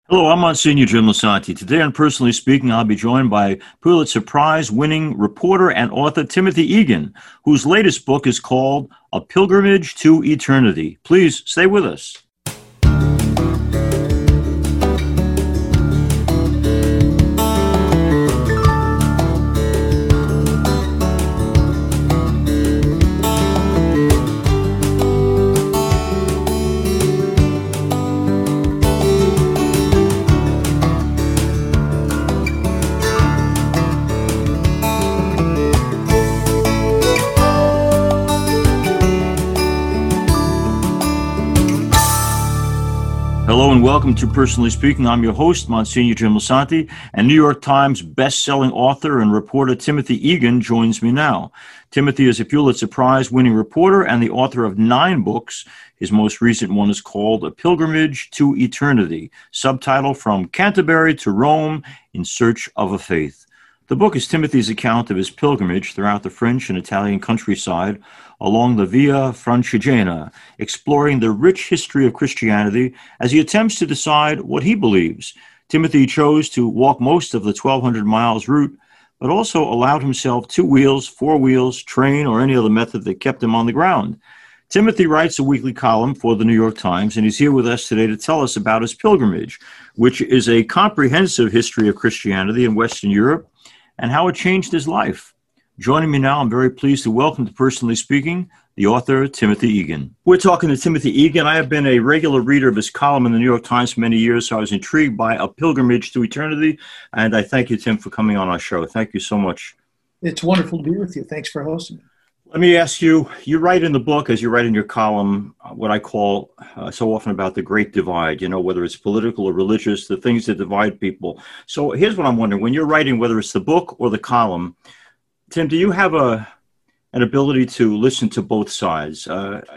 Hello, I'm Monsignor Jim Lisanti. Today on Personally Speaking, I'll be joined by Pulitzer Prize-winning reporter and author Timothy Egan, whose latest book is called A Pilgrimage to Eternity. Please stay with us. Hello and welcome to Personally Speaking. I'm your host, Monsignor Jim Lisanti, and New York Times best-selling author and reporter Timothy Egan joins me now. Timothy is a Pulitzer Prize-winning reporter and the author of 9 books. His most recent one is called A Pilgrimage to Eternity, subtitle From Canterbury to Rome in Search of a Faith. The book is Timothy's account of his pilgrimage throughout the French and Italian countryside along the Via Francigena, exploring the rich history of Christianity as he attempts to decide what he believes. Timothy chose to walk most of the 1,200 miles route, but also allowed himself 2 wheels, 4 wheels, train, or any other method that kept him on the ground. Timothy writes a weekly column for the New York Times, and he's here with us today to tell us about his pilgrimage, which is a comprehensive history of Christianity in Western Europe and how it changed his life. Joining me now, I'm very pleased to welcome to Personally Speaking, the author, Timothy Egan. We're talking to Timothy Egan. I have been a regular reader of his column in the New York Times for many years, so I was intrigued by A Pilgrimage to Eternity, and I thank you, Tim, for coming on our show. Thank you so much. It's wonderful to be with you. Thanks for hosting me. Let me ask you, you write in the book, as you write in your column, what I call so often about the great divide, whether it's political or religious, the things that divide people. So here's what I'm wondering. When you're writing, whether it's the book or the column, Tim, do you have an ability to listen to both sides?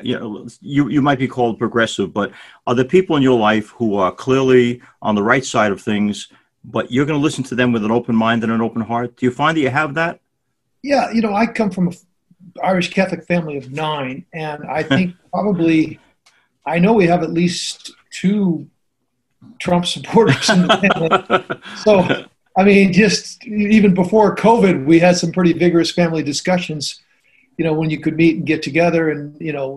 You might be called progressive, but are there people in your life who are clearly on the right side of things, but you're going to listen to them with an open mind and an open heart? Do you find that you have that? Yeah, I come from an Irish Catholic family of 9, and I think I know we have at least 2 Trump supporters in the family. So, just even before COVID, we had some pretty vigorous family discussions, when you could meet and get together. And,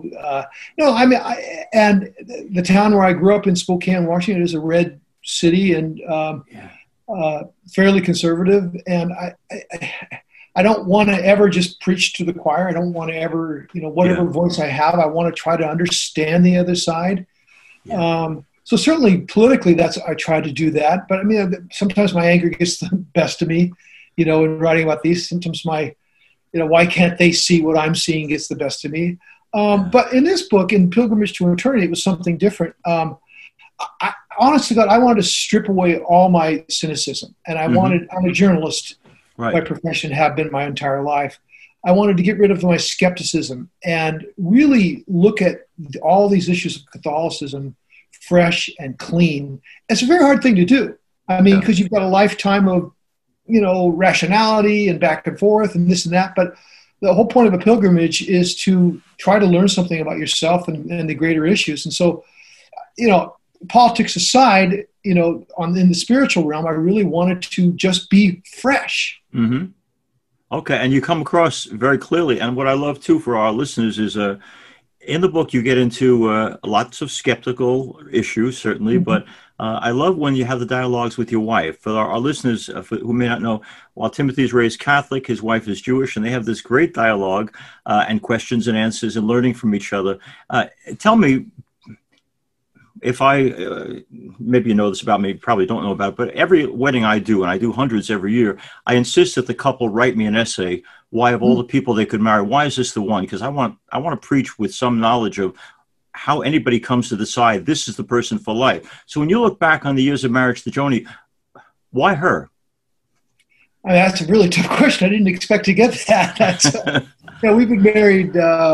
and the town where I grew up in Spokane, Washington, is a red city and fairly conservative. And I don't want to ever just preach to the choir. I don't want to ever, whatever voice I have, I want to try to understand the other side. Yeah. So certainly politically, I try to do that. But sometimes my anger gets the best of me, in writing about these. Sometimes why can't they see what I'm seeing gets the best of me. But in this book, in Pilgrimage to Eternity, it was something different. Honest to God, I wanted to strip away all my cynicism. And I'm a journalist. Right. By profession, have been my entire life. I wanted to get rid of my skepticism and really look at all these issues of Catholicism fresh and clean. It's a very hard thing to do. Because you've got a lifetime of, rationality and back and forth and this and that. But the whole point of a pilgrimage is to try to learn something about yourself and the greater issues. And so, politics aside, in the spiritual realm, I really wanted to just be fresh. Mm-hmm. Okay, and you come across very clearly. And what I love, too, for our listeners is in the book, you get into lots of skeptical issues, certainly, but I love when you have the dialogues with your wife. For our listeners who may not know, while Timothy's raised Catholic, his wife is Jewish, and they have this great dialogue and questions and answers and learning from each other. Tell me, if maybe you know this about me, probably don't know about it, but every wedding I do, and I do hundreds every year, I insist that the couple write me an essay. Why, of all the people they could marry, why is this the one? Because I want to preach with some knowledge of how anybody comes to decide this is the person for life. So when you look back on the years of marriage to Joni, why her? That's a really tough question. I didn't expect to get that. That's, we've been married,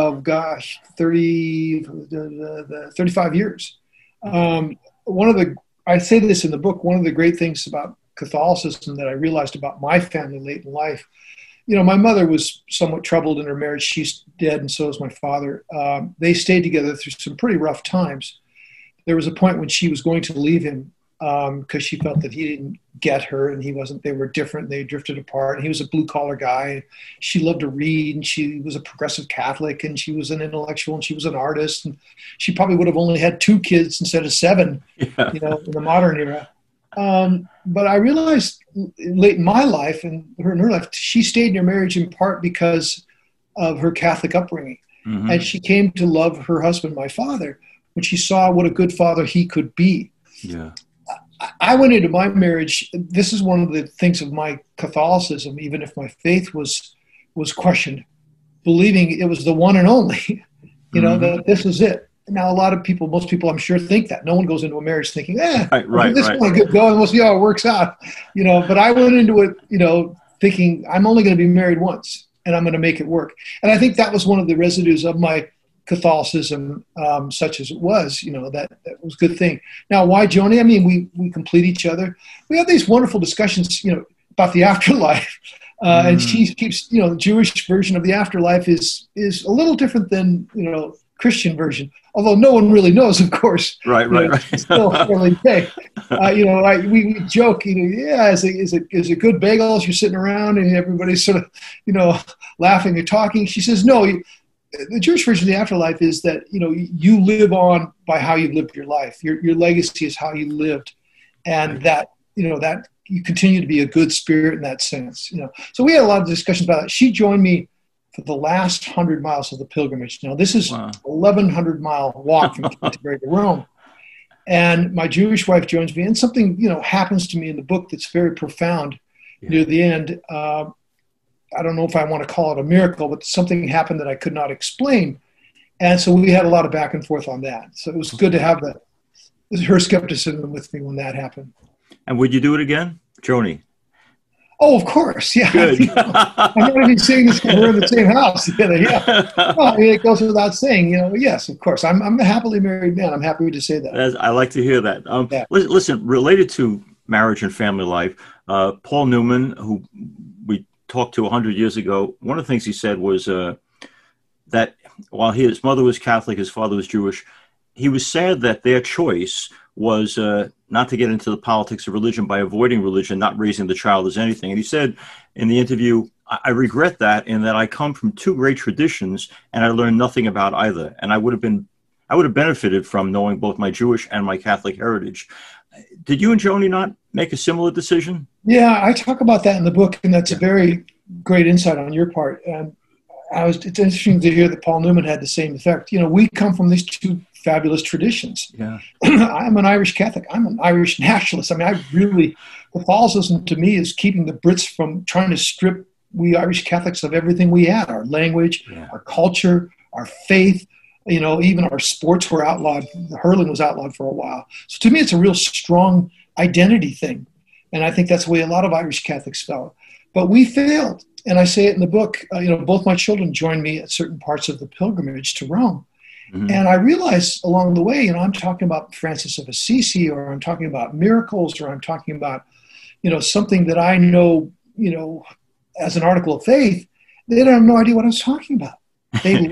35 years. I say this in the book, one of the great things about Catholicism that I realized about my family late in life, my mother was somewhat troubled in her marriage. She's dead, and so is my father. They stayed together through some pretty rough times. There was a point when she was going to leave him, because she felt that he didn't get her, and he wasn't. They were different. They drifted apart. And he was a blue collar guy. She loved to read, and she was a progressive Catholic, and she was an intellectual, and she was an artist, and she probably would have only had 2 kids instead of 7, in the modern era. But I realized late in my life and in her life, she stayed in her marriage in part because of her Catholic upbringing. Mm-hmm. And she came to love her husband, my father, when she saw what a good father he could be. Yeah. I went into my marriage. This is one of the things of my Catholicism, even if my faith was questioned, believing it was the one and only, that this is it. Now, most people I'm sure think that. No one goes into a marriage thinking, this is one good go and we'll see how it works out. But I went into it, thinking I'm only going to be married once and I'm going to make it work. And I think that was one of the residues of my Catholicism, such as it was, that was a good thing. Now, why Joni? I mean, we complete each other. We have these wonderful discussions, about the afterlife. And she keeps, the Jewish version of the afterlife is a little different than, Christian version, although no one really knows, of course. Right. It's still fairly vague. We joke, is it good bagels? You're sitting around and everybody's sort of, laughing and talking. She says, no, the Jewish version of the afterlife is that, you live on by how you lived your life. Your legacy is how you lived. And that, that you continue to be a good spirit in that sense, So we had a lot of discussions about it. She joined me for the last 100 miles of the pilgrimage. Now, this is 1,100-mile walk from Canterbury to Rome. And my Jewish wife joins me, and something, happens to me in the book that's very profound near the end. I don't know if I want to call it a miracle, but something happened that I could not explain. And so we had a lot of back and forth on that. So it was good to have her skepticism with me when that happened. And would you do it again, Joni? Oh, of course. Yeah. Good. I'm not even saying this because we're in the same house together. Yeah. Well, it goes without saying, yes, of course. I'm a happily married man. I'm happy to say that. I like to hear that. Listen, related to marriage and family life, Paul Newman, who we talked to 100 years ago, one of the things he said was that while his mother was Catholic, his father was Jewish, he was sad that their choice was not to get into the politics of religion by avoiding religion, not raising the child as anything. And he said in the interview, I regret that in that I come from 2 great traditions and I learned nothing about either. And I would have benefited from knowing both my Jewish and my Catholic heritage. Did you and Joni not make a similar decision? Yeah, I talk about that in the book, and that's a very great insight on your part. And it's interesting to hear that Paul Newman had the same effect. We come from these 2 fabulous traditions. Yeah. I'm an Irish Catholic. I'm an Irish nationalist. I mean, Catholicism to me is keeping the Brits from trying to strip we Irish Catholics of everything we had, our language, our culture, our faith, even our sports were outlawed. Hurling was outlawed for a while. So to me, it's a real strong identity thing. And I think that's the way a lot of Irish Catholics felt. But we failed. And I say it in the book, both my children joined me at certain parts of the pilgrimage to Rome. Mm-hmm. And I realized along the way, I'm talking about Francis of Assisi, or I'm talking about miracles, or I'm talking about, something that I know, as an article of faith. They don't have no idea what I was talking about. They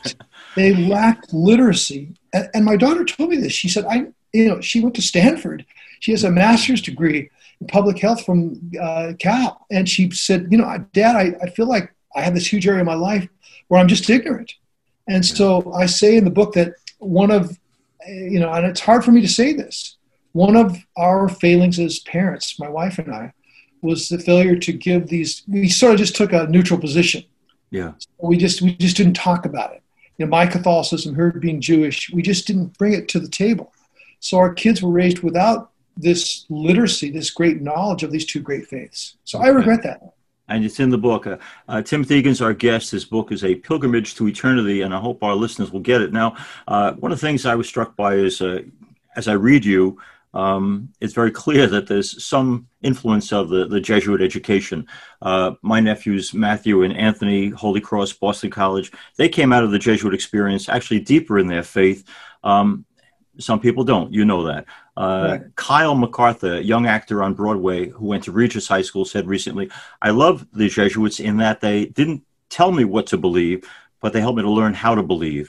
lacked literacy. And my daughter told me this. She said, she went to Stanford. She has a master's degree in public health from Cal. And she said, Dad, I feel like I have this huge area of my life where I'm just ignorant. And so I say in the book that one of, and it's hard for me to say this, one of our failings as parents, my wife and I, was the failure to give we sort of just took a neutral position. Yeah. We just didn't talk about it. My Catholicism, her being Jewish, we just didn't bring it to the table. So our kids were raised without this literacy, this great knowledge of these 2 great faiths. So I regret that. And it's in the book. Timothy Egan's our guest. His book is A Pilgrimage to Eternity, and I hope our listeners will get it. Now, one of the things I was struck by is, as I read you, it's very clear that there's some influence of the Jesuit education. My nephews, Matthew and Anthony, Holy Cross, Boston College, they came out of the Jesuit experience actually deeper in their faith. Some people don't, that. Right. Kyle MacArthur, a young actor on Broadway who went to Regis High School, said recently, I love the Jesuits in that they didn't tell me what to believe, but they helped me to learn how to believe.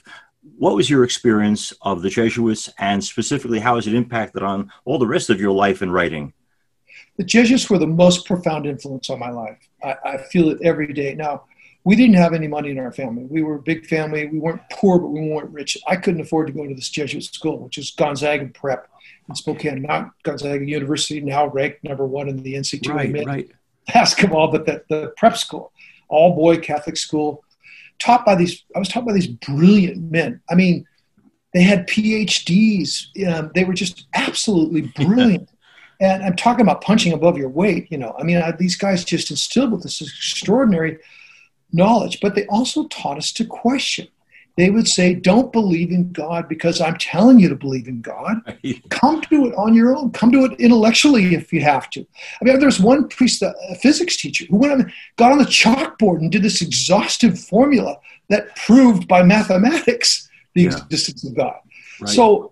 what was your experience of the Jesuits, and specifically how has it impacted on all the rest of your life in writing? The Jesuits were the most profound influence on my life. I feel it every day. Now, we didn't have any money in our family. We were a big family. We weren't poor, but we weren't rich. I couldn't afford to go to this Jesuit school, which is Gonzaga Prep in Spokane, not Gonzaga University, now ranked #1 in the NCAA basketball, but the prep school, all boy Catholic school, I was taught by these brilliant men. I mean, they had PhDs. They were just absolutely brilliant. And I'm talking about punching above your weight, I mean, these guys just instilled with this extraordinary knowledge, but they also taught us to question. They would say, don't believe in God because I'm telling you to believe in God. Come to it on your own. Come to it intellectually if you have to. I mean, there's one priest, a physics teacher, who got on the chalkboard and did this exhaustive formula that proved by mathematics the existence of God. Right. So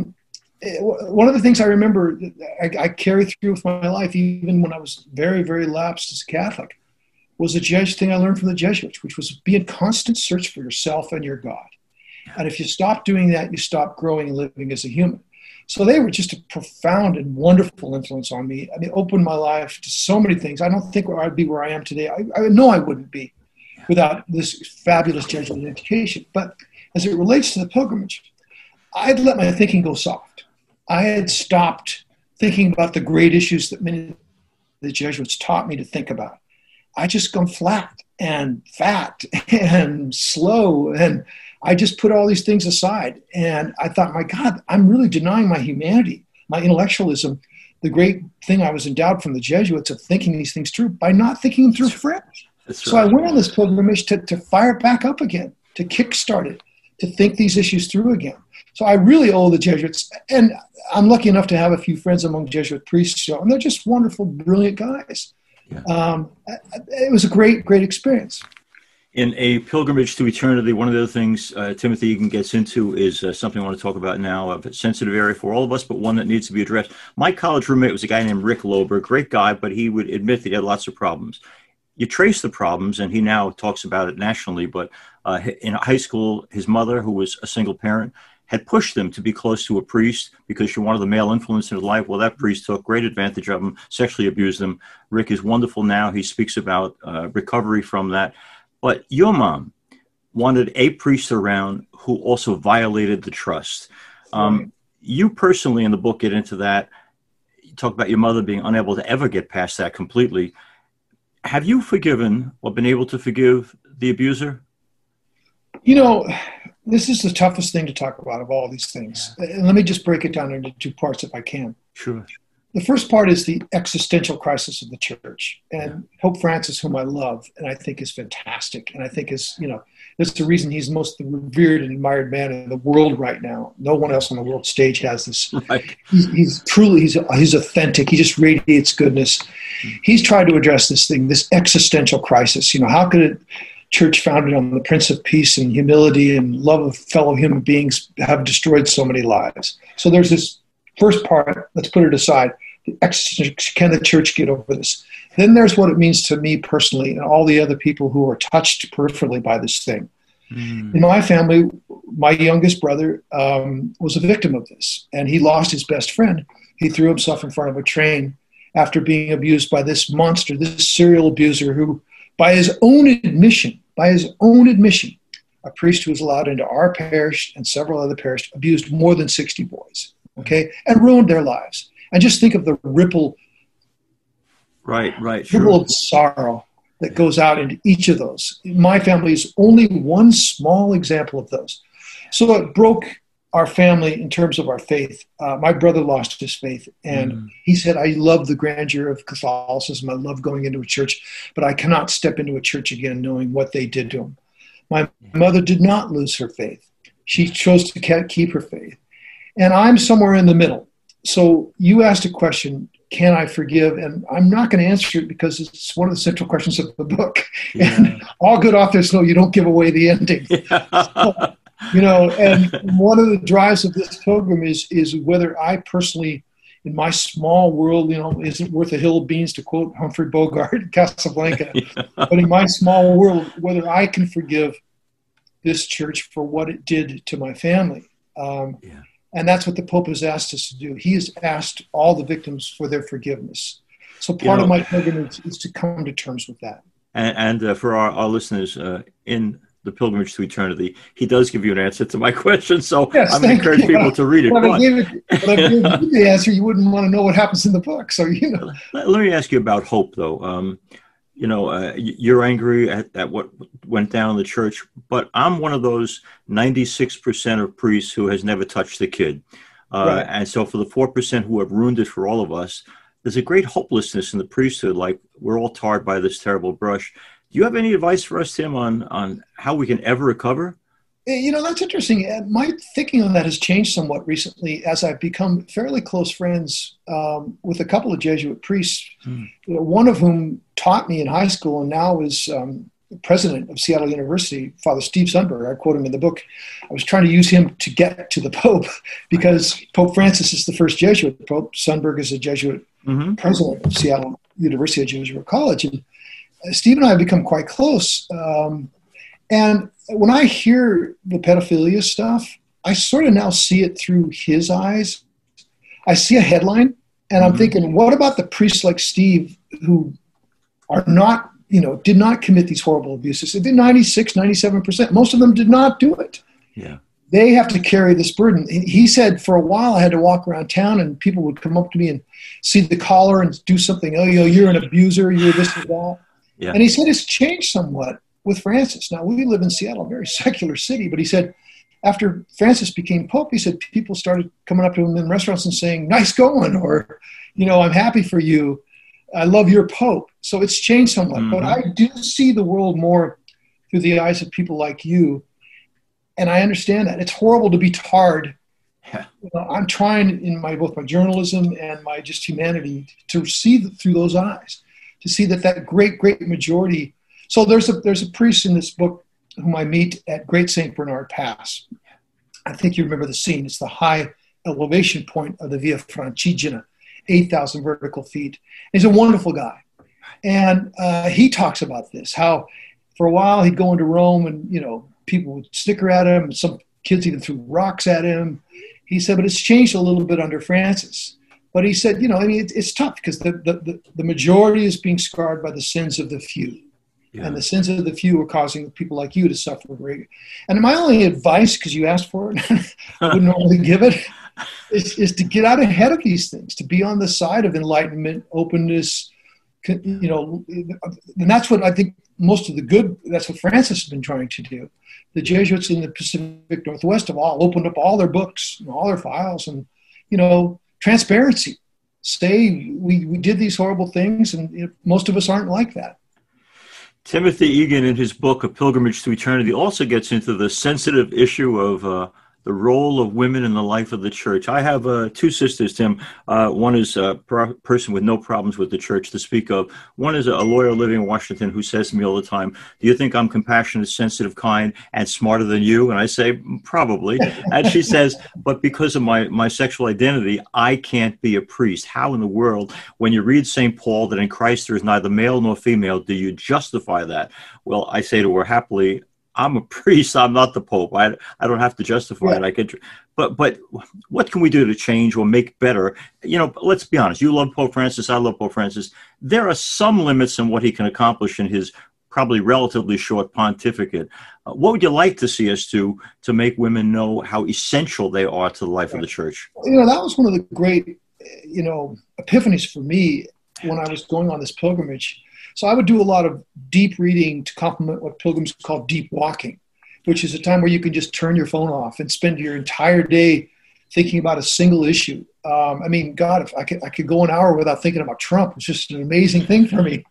one of the things I remember I carry through with my life, even when I was very, very lapsed as a Catholic, was the thing I learned from the Jesuits, which was be in constant search for yourself and your God. And if you stop doing that, you stop growing and living as a human. So they were just a profound and wonderful influence on me. I mean, opened my life to so many things. I don't think I'd be where I am today. I know I wouldn't be without this fabulous Jesuit education. But as it relates to the pilgrimage, I'd let my thinking go soft. I had stopped thinking about the great issues that many of the Jesuits taught me to think about. I just gone flat and fat and slow. And I just put all these things aside. And I thought, my God, I'm really denying my humanity, my intellectualism, the great thing I was endowed from the Jesuits of thinking these things through by not thinking them through fresh. So I went on this pilgrimage to fire it back up again, to kickstart it, to think these issues through again. So I really owe the Jesuits, and I'm lucky enough to have a few friends among Jesuit priests, and they're just wonderful, brilliant guys. Yeah. It was a great, great experience. In A Pilgrimage to Eternity, one of the other things Timothy Egan gets into is something I want to talk about now, a sensitive area for all of us, but one that needs to be addressed. My college roommate was a guy named Rick Lober, great guy, but he would admit that he had lots of problems. You trace the problems, and he now talks about it nationally, but in high school, his mother, who was a single parent, had pushed him to be close to a priest because she wanted the male influence in his life. Well, that priest took great advantage of him, sexually abused him. Rick is wonderful now. He speaks about recovery from that. But your mom wanted a priest around who also violated the trust. You personally in the book get into that. You talk about your mother being unable to ever get past that completely. Have you forgiven or been able to forgive the abuser? This is the toughest thing to talk about of all these things. And let me just break it down into two parts if I can. Sure. The first part is the existential crisis of the church. And Pope Francis, whom I love and I think is fantastic, and I think is, that's the reason he's the most revered and admired man in the world right now. No one else on the world stage has this. Right. He's truly, he's authentic. He just radiates goodness. He's tried to address this thing, this existential crisis. How could it, church founded on the Prince of Peace and humility and love of fellow human beings, have destroyed so many lives? So there's this first part, let's put it aside. Can the church get over this? Then there's what it means to me personally and all the other people who are touched peripherally by this thing. In my family, my youngest brother was a victim of this, and he lost his best friend. He threw himself in front of a train after being abused by this monster, this serial abuser who, by his own admission, a priest who was allowed into our parish and several other parishes, abused more than 60 boys, and ruined their lives. And just think of the ripple of sorrow that goes out into each of those. My family is only one small example of those. So it broke our family in terms of our faith. My brother lost his faith, and he said, I love the grandeur of Catholicism. I love going into a church, but I cannot step into a church again knowing what they did to him. My mother did not lose her faith. She chose to keep her faith. And I'm somewhere in the middle. So you asked a question, can I forgive? And I'm not going to answer it because it's one of the central questions of the book. Yeah. And all good authors know you don't give away the ending. Yeah. So, and one of the drives of this program is whether I personally, in my small world, isn't worth a hill of beans, to quote Humphrey Bogart in Casablanca. Yeah. But in my small world, whether I can forgive this church for what it did to my family. And that's what the Pope has asked us to do. He has asked all the victims for their forgiveness. So part of my pilgrimage is to come to terms with that. And for our listeners, in The Pilgrimage to Eternity, he does give you an answer to my question. So yes, I'm going to encourage people to read it. But if I gave you the answer, you wouldn't want to know what happens in the book. So, Let me ask you about hope, though. You're angry at what went down in the church, but I'm one of those 96% of priests who has never touched the kid. Right. And so for the 4% who have ruined it for all of us, there's a great hopelessness in the priesthood, like we're all tarred by this terrible brush. Do you have any advice for us, Tim, on how we can ever recover? That's interesting. My thinking on that has changed somewhat recently as I've become fairly close friends with a couple of Jesuit priests, one of whom taught me in high school and now is president of Seattle University, Father Steve Sundberg. I quote him in the book. I was trying to use him to get to the Pope because Pope Francis is the first Jesuit Pope. Sundberg is a Jesuit president of Seattle University of Jesuit College. And Steve and I have become quite close. And when I hear the pedophilia stuff, I sort of now see it through his eyes. I see a headline and I'm thinking, what about the priests like Steve who are not, did not commit these horrible abuses? They did 96, 97%. Most of them did not do it. Yeah. They have to carry this burden. He said for a while I had to walk around town and people would come up to me and see the collar and do something. Oh, you're an abuser. You're this or that. Yeah. And he said it's changed somewhat with Francis. Now, we live in Seattle, a very secular city, but he said after Francis became Pope, he said people started coming up to him in restaurants and saying, nice going, or, I'm happy for you. I love your Pope. So it's changed somewhat. But I do see the world more through the eyes of people like you. And I understand that. It's horrible to be tarred. Yeah. I'm trying in both my journalism and my just humanity to see through those eyes, to see that great, great majority. So there's a priest in this book whom I meet at Great St. Bernard Pass. I think you remember the scene. It's the high elevation point of the Via Francigena, 8,000 vertical feet. He's a wonderful guy. And he talks about this, how for a while he'd go into Rome and, people would snicker at him. And some kids even threw rocks at him. He said, but it's changed a little bit under Francis. But he said, it's tough because the majority is being scarred by the sins of the few. Yeah. And the sins of the few are causing people like you to suffer great. And my only advice, because you asked for it, I wouldn't normally give it, is to get out ahead of these things, to be on the side of enlightenment, openness, and that's what I think that's what Francis has been trying to do. The Jesuits in the Pacific Northwest have all opened up all their books, all their files, and, transparency. Say we did these horrible things, and most of us aren't like that. Timothy Egan, in his book, A Pilgrimage to Eternity, also gets into the sensitive issue of the role of women in the life of the church. I have two sisters, Tim. One is a person with no problems with the church to speak of. One is a lawyer living in Washington who says to me all the time, do you think I'm compassionate, sensitive, kind, and smarter than you? And I say, probably. And she says, but because of my sexual identity, I can't be a priest. How in the world, when you read St. Paul, that in Christ there is neither male nor female, do you justify that? Well, I say to her happily, I'm a priest. I'm not the Pope. I don't have to justify it. I could, but what can we do to change or make better? Let's be honest. You love Pope Francis. I love Pope Francis. There are some limits on what he can accomplish in his probably relatively short pontificate. What would you like to see us do to make women know how essential they are to the life of the church? That was one of the great, epiphanies for me when I was going on this pilgrimage. So I would do a lot of deep reading to complement what pilgrims call deep walking, which is a time where you can just turn your phone off and spend your entire day thinking about a single issue. God, if I could go an hour without thinking about Trump, it's just an amazing thing for me,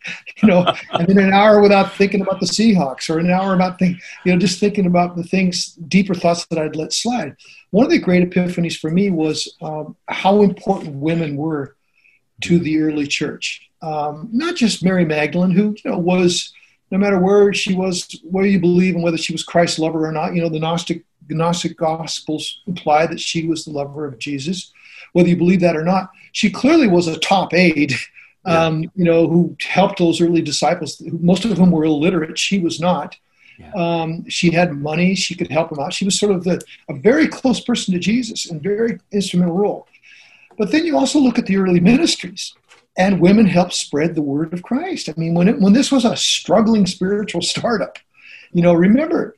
and then an hour without thinking about the Seahawks, or an hour about just thinking about the things, deeper thoughts that I'd let slide. One of the great epiphanies for me was how important women were to the early church. Not just Mary Magdalene, who was, no matter where she was, where you believe and whether she was Christ's lover or not, the Gnostic Gospels imply that she was the lover of Jesus. Whether you believe that or not, she clearly was a top aide, who helped those early disciples, most of whom were illiterate. She was not. Yeah. She had money. She could help him out. She was sort of a very close person to Jesus and very instrumental role. But then you also look at the early ministries, and women helped spread the word of Christ. I mean, when this was a struggling spiritual startup, remember,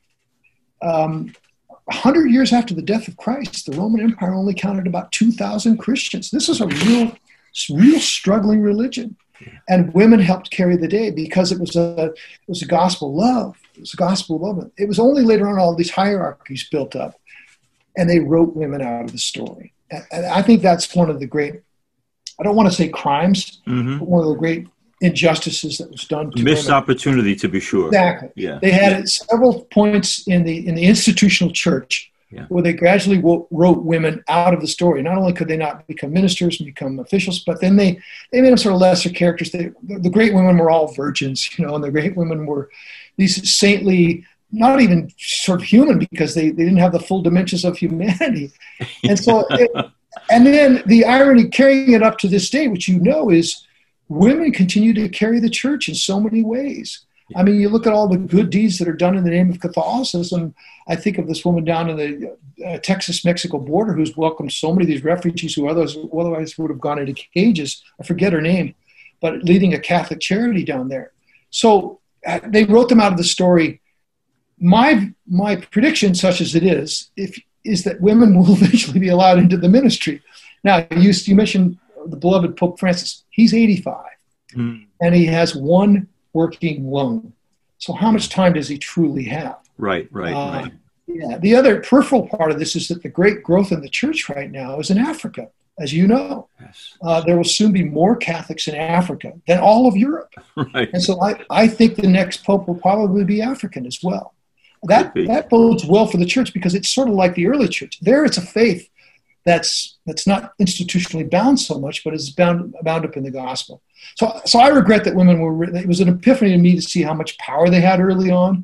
100 years after the death of Christ, the Roman Empire only counted about 2,000 Christians. This was a real struggling religion. And women helped carry the day because it was a gospel of love. It was a gospel of love. It was only later on all these hierarchies built up, and they wrote women out of the story. And I think that's one of the great, I don't want to say crimes, but one of the great injustices that was done to missed women. Opportunity, to be sure. Exactly. Yeah. They had several points in the institutional church where they gradually wrote women out of the story. Not only could they not become ministers and become officials, but then they made them sort of lesser characters. The great women were all virgins, and the great women were these saintly, not even sort of human, because they didn't have the full dimensions of humanity. And so, and then the irony carrying it up to this day, which is women continue to carry the church in so many ways. I mean, you look at all the good deeds that are done in the name of Catholicism. I think of this woman down in the Texas-Mexico border who's welcomed so many of these refugees who otherwise would have gone into cages. I forget her name, but leading a Catholic charity down there. So they wrote them out of the story. My prediction, such as it is that women will eventually be allowed into the ministry. Now, you mentioned the beloved Pope Francis. He's 85, and he has one working lung. So how much time does he truly have? Right. Yeah. The other peripheral part of this is that the great growth in the church right now is in Africa, as you know. Yes. There will soon be more Catholics in Africa than all of Europe. Right. And so I think the next Pope will probably be African as well. That bodes well for the church, because it's sort of like the early church. There it's a faith that's not institutionally bound so much, but is bound up in the gospel. So I regret that women it was an epiphany to me to see how much power they had early on,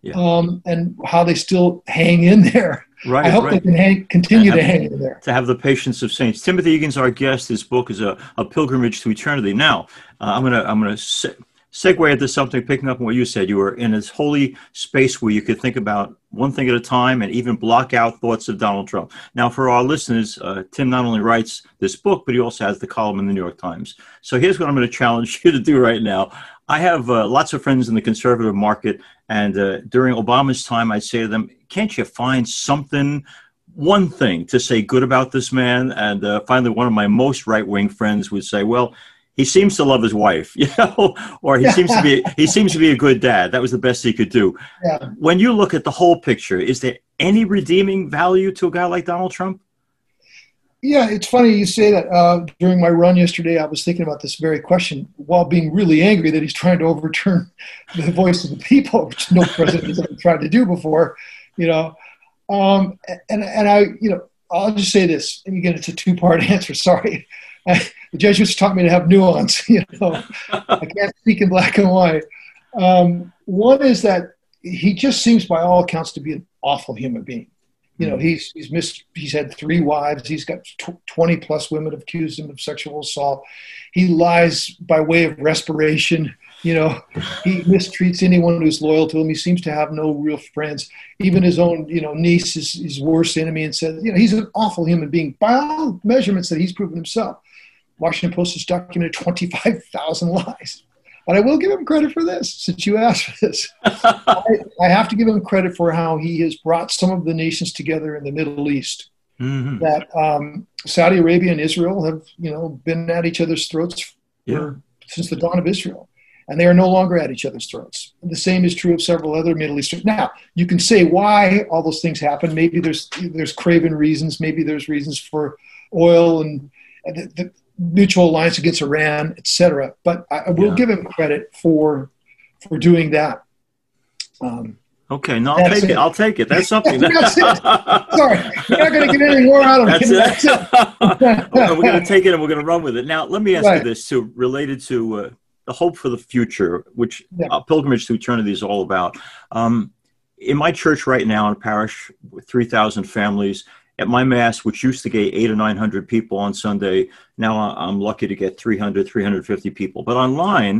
and how they still hang in there. Right. I hope they can continue to hang in there. To have the patience of saints. Timothy Egan's our guest. His book is a pilgrimage to eternity. Now, I'm gonna segue into something, picking up on what you said. You were in this holy space where you could think about one thing at a time and even block out thoughts of Donald Trump. Now, for our listeners, Tim not only writes this book, but he also has the column in the New York Times. So here's what I'm going to challenge you to do right now. I have lots of friends in the conservative market, and during Obama's time, I'd say to them, can't you find one thing to say good about this man? And finally, one of my most right-wing friends would say, well, he seems to love his wife, or he seems to be a good dad. That was the best he could do. Yeah. When you look at the whole picture, is there any redeeming value to a guy like Donald Trump? Yeah, it's funny you say that. During my run yesterday, I was thinking about this very question while being really angry that he's trying to overturn the voice of the people, which no president has ever tried to do before. And I, I'll just say this, and again, it's a two-part answer. Sorry. The Jesuits taught me to have nuance. I can't speak in black and white. One is that he just seems, by all accounts, to be an awful human being. He's had 3 wives. He's got 20 plus women have accused him of sexual assault. He lies by way of respiration. He mistreats anyone who's loyal to him. He seems to have no real friends. Even his own, niece is his worst enemy, and says, he's an awful human being by all measurements that he's proven himself. Washington Post has documented 25,000 lies. But I will give him credit for this, since you asked for this. I have to give him credit for how he has brought some of the nations together in the Middle East. Mm-hmm. That Saudi Arabia and Israel have, been at each other's throats since the dawn of Israel. And they are no longer at each other's throats. The same is true of several other Middle Eastern. Now, you can say why all those things happen. Maybe there's craven reasons. Maybe there's reasons for oil and the mutual alliance against Iran, etc. But I will give him credit for doing that. Okay, no, I'll take it. That's something. That's it. Sorry, you're not going to get any more out of me. That's it. We're going to take it and we're going to run with it. Now, let me ask you this too, related to the hope for the future, which Pilgrimage to Eternity is all about. In my church right now, in a parish with 3,000 families, at my Mass, which used to get 800 or 900 people on Sunday, now I'm lucky to get 300, 350 people. But online,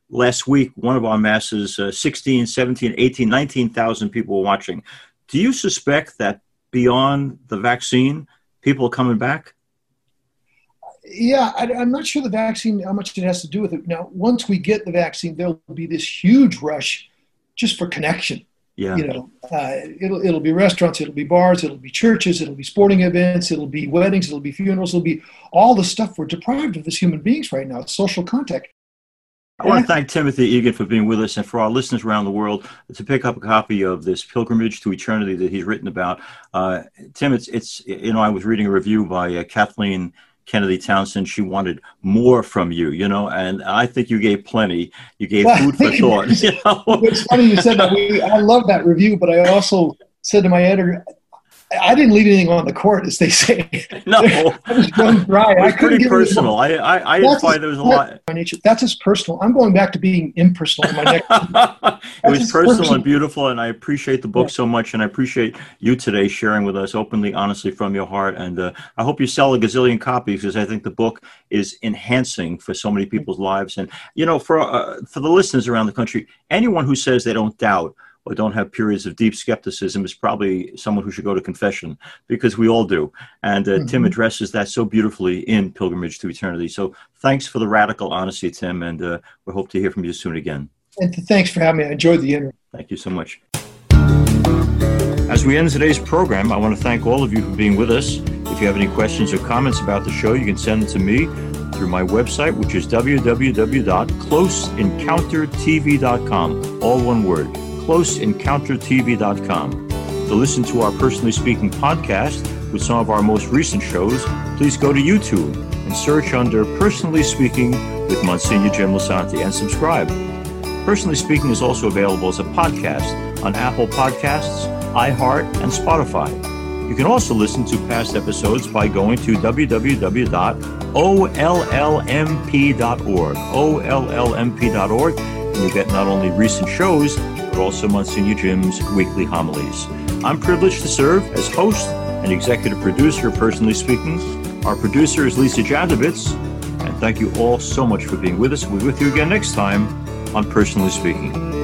last week, one of our masses, 16, 17, 18, 19,000 people were watching. Do you suspect that beyond the vaccine, people are coming back? Yeah, I'm not sure the vaccine, how much it has to do with it. Now, once we get the vaccine, there'll be this huge rush just for connection. Yeah. It'll be restaurants, it'll be bars, it'll be churches, it'll be sporting events, it'll be weddings, it'll be funerals, it'll be all the stuff we're deprived of as human beings right now. It's social contact. I want to thank Timothy Egan for being with us, and for our listeners around the world to pick up a copy of this Pilgrimage to Eternity that he's written about. Tim, it's I was reading a review by Kathleen Kennedy Townsend. She wanted more from you, and I think you gave plenty. You gave food for thought. It's funny you said that. I love that review, but I also said to my editor, I didn't leave anything on the court, as they say. No. I was going dry. It was pretty personal. I didn't find there was a lot. That's as personal. I'm going back to being impersonal in my next It was personal and beautiful, and I appreciate the book so much, and I appreciate you today sharing with us openly, honestly, from your heart. And I hope you sell a gazillion copies, because I think the book is enhancing for so many people's lives. And, for the listeners around the country, anyone who says they don't doubt or don't have periods of deep skepticism is probably someone who should go to confession, because we all do. And Tim addresses that so beautifully in Pilgrimage to Eternity. So thanks for the radical honesty, Tim, and we hope to hear from you soon again. And thanks for having me. I enjoyed the interview. Thank you so much. As we end today's program, I want to thank all of you for being with us. If you have any questions or comments about the show, you can send them to me through my website, which is www.closeencountertv.com. All one word. closeencountertv.com. To listen to our Personally Speaking podcast with some of our most recent shows, please go to YouTube and search under Personally Speaking with Monsignor Jim Lisante and subscribe. Personally Speaking is also available as a podcast on Apple Podcasts, iHeart, and Spotify. You can also listen to past episodes by going to www.ollmp.org, ollmp.org, and you get not only recent shows, but also Monsignor Jim's weekly homilies. I'm privileged to serve as host and executive producer of Personally Speaking. Our producer is Lisa Jadovitz, and thank you all so much for being with us. We'll be with you again next time on Personally Speaking.